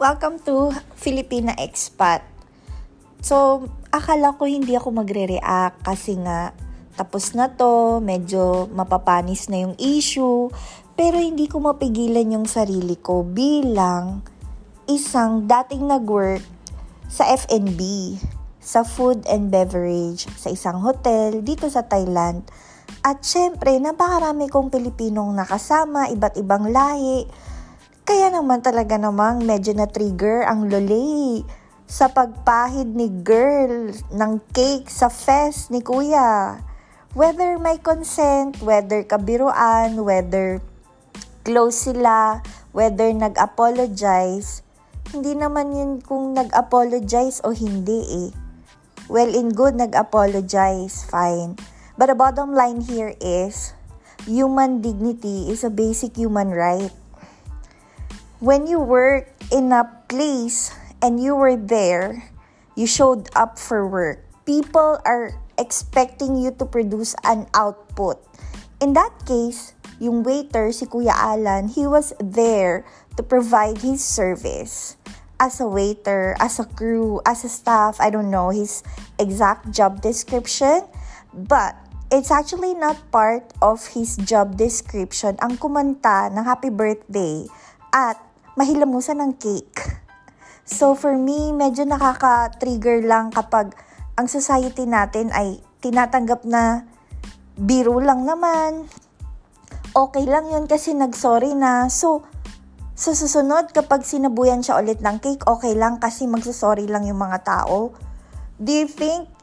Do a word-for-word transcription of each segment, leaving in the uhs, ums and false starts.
Welcome to Filipina Expat. So, akala ko hindi ako magre-react kasi nga tapos na to, medyo mapapanis na yung issue, pero hindi ko mapigilan yung sarili ko bilang isang dating nag-work sa F and B, sa food and beverage, sa isang hotel dito sa Thailand. At syempre, napakarami kong Pilipinong nakasama, iba't ibang lahi. Kaya naman talaga namang medyo na-trigger ang loli sa pagpahid ni girl ng cake sa fest ni kuya. Whether may consent, whether kabiruan, whether close sila, whether nag-apologize, hindi naman yun kung nag-apologize o hindi eh. Well, in good, nag-apologize, fine. But the bottom line here is, human dignity is a basic human right. When you work in a place and you were there, you showed up for work. People are expecting you to produce an output. In that case, yung waiter, si Kuya Alan, he was there to provide his service. As a waiter, as a crew, as a staff, I don't know his exact job description, but it's actually not part of his job description ang kumanta ng happy birthday at mahilamusan ng cake. So for me, medyo nakaka-trigger lang kapag ang society natin ay tinatanggap na biro lang naman. Okay lang yun kasi nag-sorry na. So, sa susunod, kapag sinabuyan siya ulit ng cake, okay lang kasi magsasorry lang yung mga tao. Do you think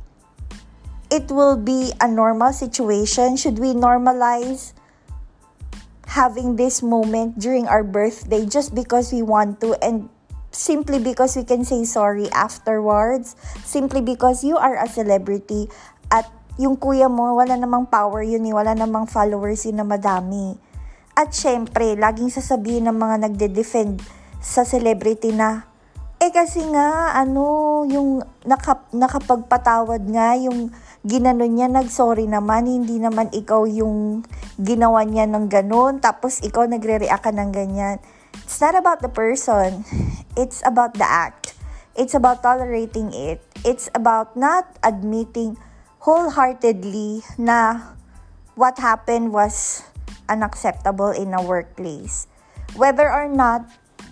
it will be a normal situation? Should we normalize having this moment during our birthday just because we want to and simply because we can say sorry afterwards? Simply because you are a celebrity at yung kuya mo, wala namang power yun, wala namang followers yun na madami. At syempre, laging sasabihin ng mga nagde-defend sa celebrity na eh kasi nga, ano, yung nakap, nakapagpatawad nga, yung ginanon niya, nag-sorry naman, hindi naman ikaw yung ginawa niya ng ganon, tapos ikaw nagre-react ka ng ganyan. It's not about the person. It's about the act. It's about tolerating it. It's about not admitting wholeheartedly na what happened was unacceptable in a workplace. Whether or not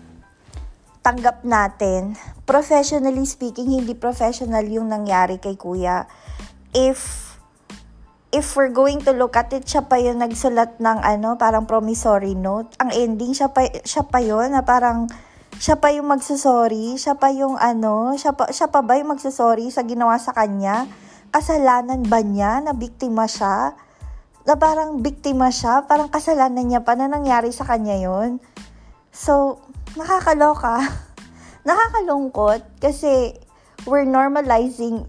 tanggap natin, professionally speaking, hindi professional yung nangyari kay kuya. If if we're going to look at it, siya pa yung nagsulat ng ano, parang promissory note. Ang ending, siya pa, siya pa yun, na parang siya pa yung magsusorry, siya pa yung ano, siya pa, siya pa ba yung magsusorry sa ginawa sa kanya? Kasalanan ba niya na biktima siya? Na parang biktima siya, parang kasalanan niya pa na nangyari sa kanya yun. So, nakakaloka. Nakakalungkot kasi we're normalizing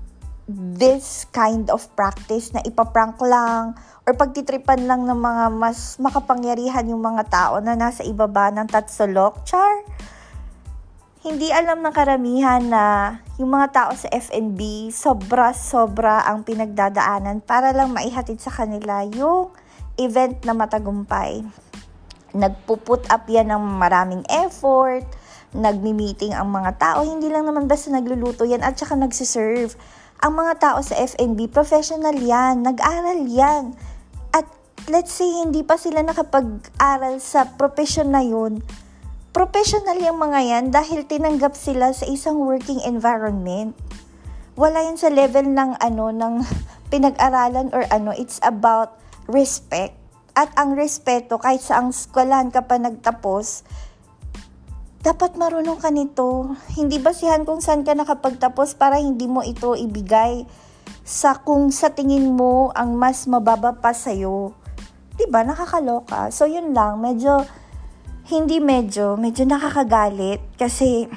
this kind of practice na ipaprank lang or pagtitripan lang ng mga mas makapangyarihan yung mga tao na nasa ibaba ng tatsulok. Char! Hindi alam ng karamihan na yung mga tao sa F and B, sobra-sobra ang pinagdadaanan para lang maihatid sa kanila yung event na matagumpay. Nagpuput up yan ng maraming effort, nagmi-meeting ang mga tao, hindi lang naman basta nagluluto yan at saka nagsiserve. Ang mga tao sa F and B, professional yan, nag-aral yan. At let's say, hindi pa sila nakapag-aral sa profession na yun. Professional yung mga yan dahil tinanggap sila sa isang working environment. Wala yan sa level ng ano, ng pinag-aralan or ano, it's about respect. At ang respeto, kahit sa ang eskwelahan ka pa nagtapos, dapat marunong ka nito. Hindi basihan kung saan ka nakapagtapos para hindi mo ito ibigay sa kung sa tingin mo ang mas mababa pa sa'yo. Diba? Nakakaloka. So, yun lang. Medyo, hindi medyo, medyo nakakagalit kasi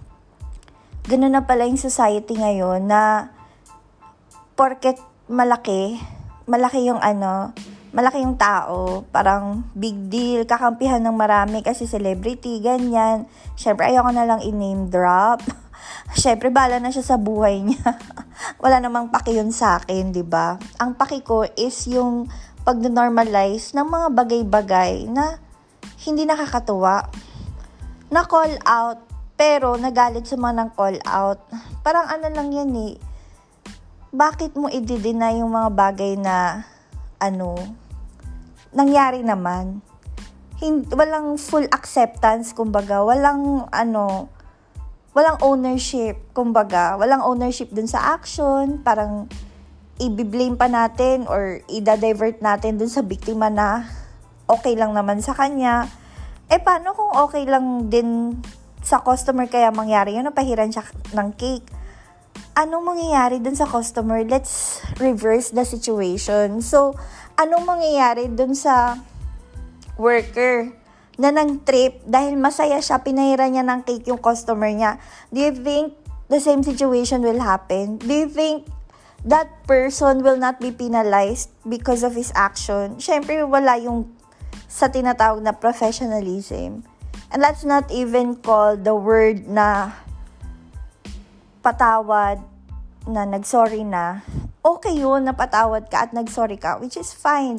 ganun na pala yung society ngayon na porket malaki, malaki yung ano, malaki yung tao, parang big deal, kakampihan ng marami kasi celebrity, ganyan. Syempre, ayoko na lang i-name drop. Syempre, bala na siya sa buhay niya. Wala namang paki yun sa akin, di ba? Ang paki ko is yung pag-normalize ng mga bagay-bagay na hindi nakakatuwa. na call out, pero nagalit sa mga ng call out. Parang ano lang yan eh, bakit mo i-deny yung mga bagay na ano, nangyari naman? Hindi, walang full acceptance, kumbaga, walang ano, walang ownership, kumbaga, walang ownership dun sa action, parang i-blame pa natin or i-divert natin dun sa biktima na okay lang naman sa kanya. Eh, paano kung okay lang din sa customer kaya mangyari yun, napahiran siya ng cake? Anong mangyayari dun sa customer? Let's reverse the situation. So, anong mangyayari dun sa worker na nang trip dahil masaya siya, pinahiran niya ng cake yung customer niya? Do you think the same situation will happen? Do you think that person will not be penalized because of his action? Syempre, wala yung sa tinatawag na professionalism. And let's not even call the word na patawad, na nagsorry na. Okay yun, napatawad ka at nagsorry ka, which is fine.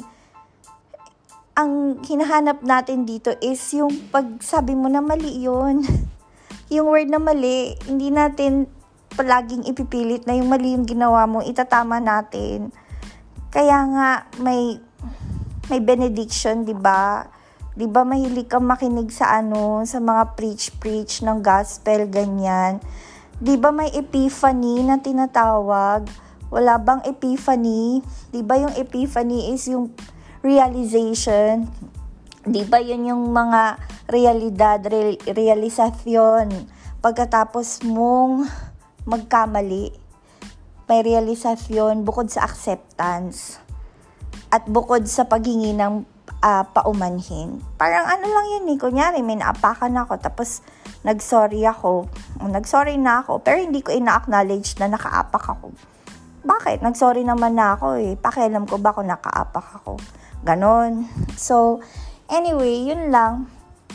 Ang hinahanap natin dito is yung pagsabi mo na mali yun. Yung word na mali, hindi natin palaging ipipilit na yung mali yung ginawa mo, itatama natin. Kaya nga, may may benediction, di ba? Di ba mahilig kang makinig sa ano, sa mga preach-preach ng gospel, ganyan. Di ba may epiphany na tinatawag? Wala bang epiphany? Di ba yung epiphany is yung realization? Di ba yun yung mga realidad, re- realisasyon? Pagkatapos mong magkamali, may realisasyon bukod sa acceptance at bukod sa paghingi ng uh, paumanhin. Parang ano lang yun eh, kunyari may naapakan ako tapos nagsorry ako, nagsorry na ako, pero hindi ko ina-acknowledge na nakaapak ako. Bakit? Nagsorry naman na ako eh, pakialam ko ba kung nakaapak ako? Ganon. So, anyway, yun lang.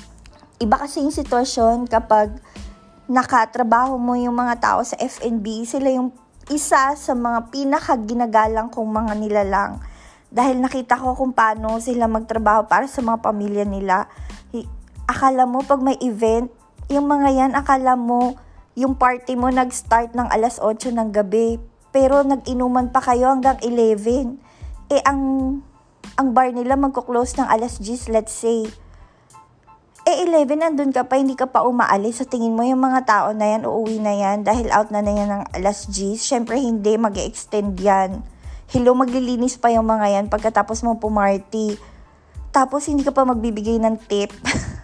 Iba kasi yung sitwasyon kapag nakatrabaho mo yung mga tao sa F and B, sila yung isa sa mga pinaka-ginagalang kong mga nilalang. Dahil nakita ko kung paano sila magtrabaho para sa mga pamilya nila. Akala mo pag may event, yung mga yan, akala mo yung party mo nag-start ng alas otso ng gabi, pero nag-inuman pa kayo hanggang eleven. Eh, ang, ang bar nila magko-close ng alas diyes, let's say. Eh, eleven, nandun ka pa, hindi ka pa umaalis. Sa tingin mo, yung mga tao na yan, uuwi na yan, dahil out na na yan ng alas diyes. Syempre, hindi, mag-extend yan. Hello, maglilinis pa yung mga yan pagkatapos mo pumarty. Tapos, hindi ka pa magbibigay ng tip.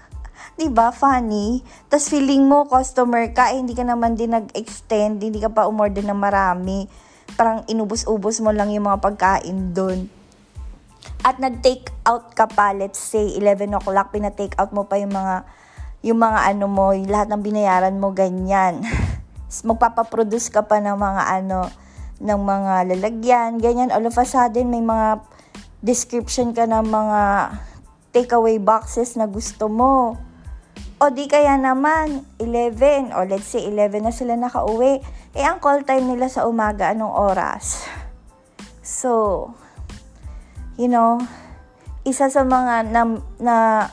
Diba? Funny. Tapos, feeling mo, customer ka, eh, hindi ka naman din nag-extend, hindi ka pa umorder ng marami. Parang inubos-ubos mo lang yung mga pagkain doon. At nag-take out ka pa, let's say, eleven o'clock, pina-take out mo pa yung mga, yung mga ano mo, yung lahat ng binayaran mo, ganyan. Magpapaproduce ka pa ng mga ano, ng mga lalagyan, ganyan. All of a sudden, may mga description ka ng mga takeaway boxes na gusto mo. O di kaya naman, eleven, o let's say eleven na sila nakauwi. Eh, ang call time nila sa umaga, anong oras? So, you know, isa sa mga na, na,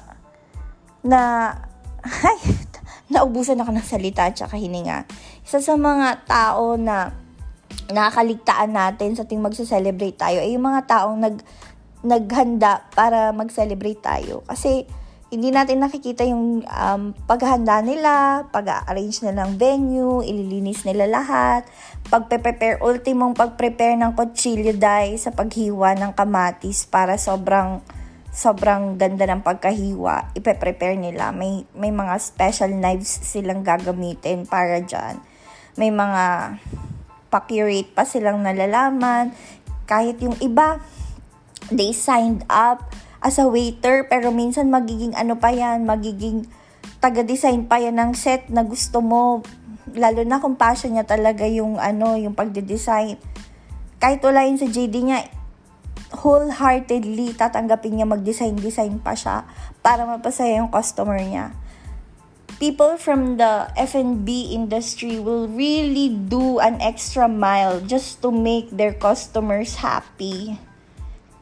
na, ay, naubusan ako ng salita at saka hininga. Isa sa mga tao na nakakaligtaan natin sa tuwing magse-celebrate tayo ay yung mga taong nag, naghanda para mag-celebrate tayo. Kasi, hindi natin nakikita yung um, paghahanda nila, pag-arrange nila ng venue, ililinis nila lahat, pagpe-prepare, ultimong pag-prepare ng kutsilyo dahil sa paghiwa ng kamatis para sobrang sobrang ganda ng pagkahiwa, ipe-prepare nila. May, may mga special knives silang gagamitin para dyan. May mga pa-curate pa silang nalalaman. Kahit yung iba, they signed up as a waiter, pero minsan magiging ano pa yan, magiging taga-design pa yan ng set na gusto mo, lalo na kung passion niya talaga yung ano, yung pagde-design. Kahit wala yun sa J D niya, wholeheartedly tatanggapin niya mag-design-design pa siya para mapasaya yung customer niya. People from the F and B industry will really do an extra mile just to make their customers happy.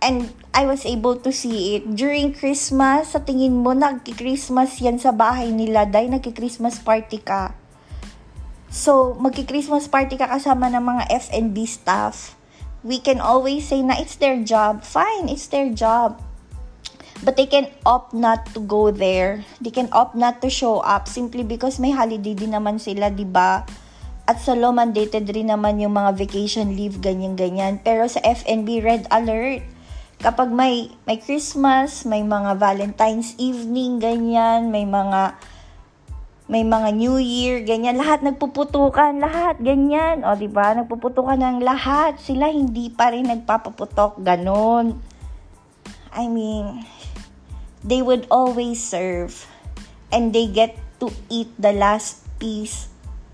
And I was able to see it. During Christmas, sa tingin mo, nagki-Christmas yan sa bahay nila dahil nagki-Christmas party ka. So, magki-Christmas party ka kasama ng mga F and B staff. We can always say na it's their job. Fine, it's their job. But they can opt not to go there. They can opt not to show up simply because may holiday din naman sila, di ba? At sa law, mandated rin naman yung mga vacation leave, ganyan-ganyan. Pero sa F and B, red alert. Kapag may, may Christmas, may mga Valentine's evening, ganyan, may mga may mga New Year, ganyan, lahat nagpuputukan, lahat, ganyan. O, di ba? Nagpuputukan ng lahat. Sila hindi pa rin nagpapaputok, ganon. I mean, they would always serve and they get to eat the last piece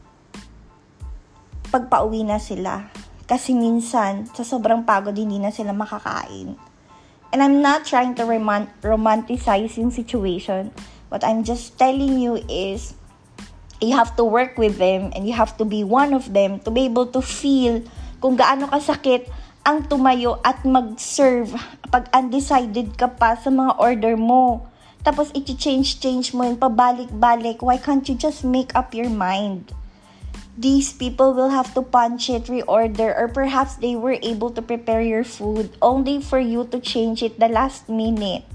pag pauwi na sila. Kasi minsan, sa sobrang pagod, hindi na sila makakain. And I'm not trying to rom- romanticize yung situation. What I'm just telling you is, you have to work with them and you have to be one of them to be able to feel kung gaano kasakit ang tumayo at mag-serve pag undecided ka pa sa mga order mo. Tapos, i-change-change mo yun, pabalik-balik. Why can't you just make up your mind? These people will have to punch it, reorder, or perhaps they were able to prepare your food only for you to change it the last minute.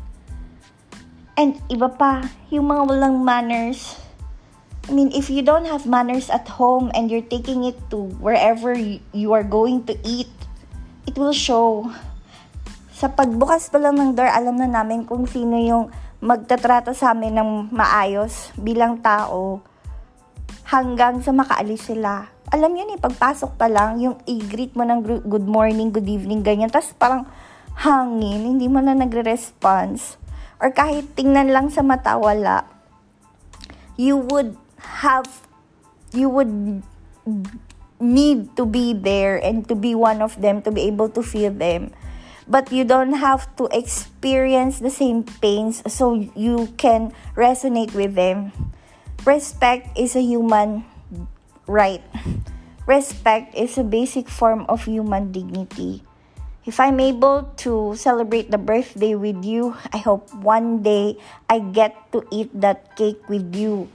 And iba pa, yung mga walang manners. I mean, if you don't have manners at home and you're taking it to wherever you are going to eat, it will show. Sa pagbukas pa lang ng door, alam na namin kung sino yung magtatrato sa amin ng maayos bilang tao hanggang sa makaalis sila. Alam yun eh, pagpasok pa lang, yung i-greet mo ng good morning, good evening, ganyan. Tapos parang hangin, hindi mo na nagre-response. Or kahit tingnan lang sa mata, wala. You would have, you would need to be there and to be one of them, to be able to feel them. But you don't have to experience the same pains so you can resonate with them. Respect is a human right. Respect is a basic form of human dignity. If I'm able to celebrate the birthday with you, I hope one day I get to eat that cake with you.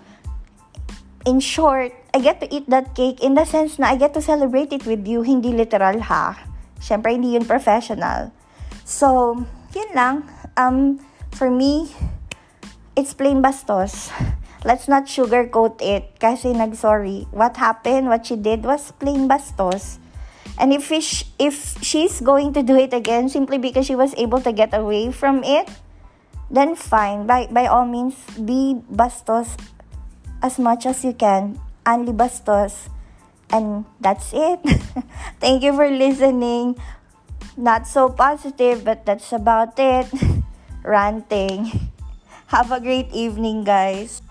In short, I get to eat that cake in the sense na I get to celebrate it with you, hindi literal ha. Siyempre, hindi yun professional. So, yun lang. Um, for me, it's plain bastos. Let's not sugarcoat it kasi nag-sorry. What happened, what she did was plain bastos. And if, she, if she's going to do it again simply because she was able to get away from it, then fine. By, by all means, be bastos as much as you can. Only bastos. And that's it. Thank you for listening. Not so positive, but that's about it. Ranting. Have a great evening, guys.